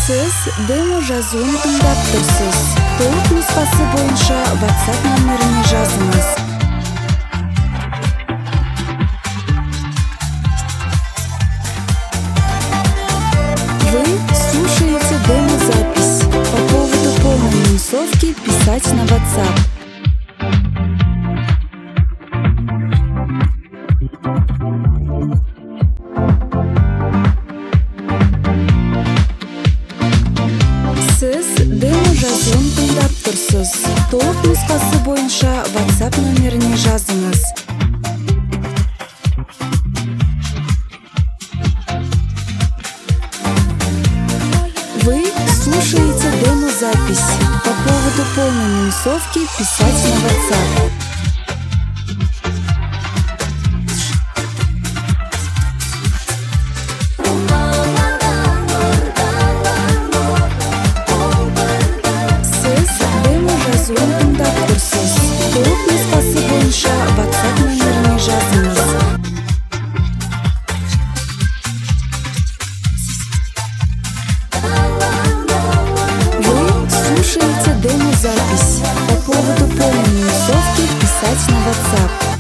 Сіз демо жазуын тыңдап тұрсыз. Толық нұсқасы бойынша WhatsApp нөміріне жазыңыз. Вы слушаете демо-запись. По поводу полной минусовки писать на WhatsApp. Сіз демо жазуын тыңдап тұрсыз. Толық нұсқасы бойынша WhatsApp нөміріне жазыңыз. Вы слушаете демо-запись. По поводу полной минусовки писать на WhatsApp. Сіз демо жазуын тыңдап тұрсыз. Толық нұсқасы бойынша WhatsApp нөміріне жазыңыз. Вы слушаете демо-запись. По поводу полной минусовки писать на WhatsApp.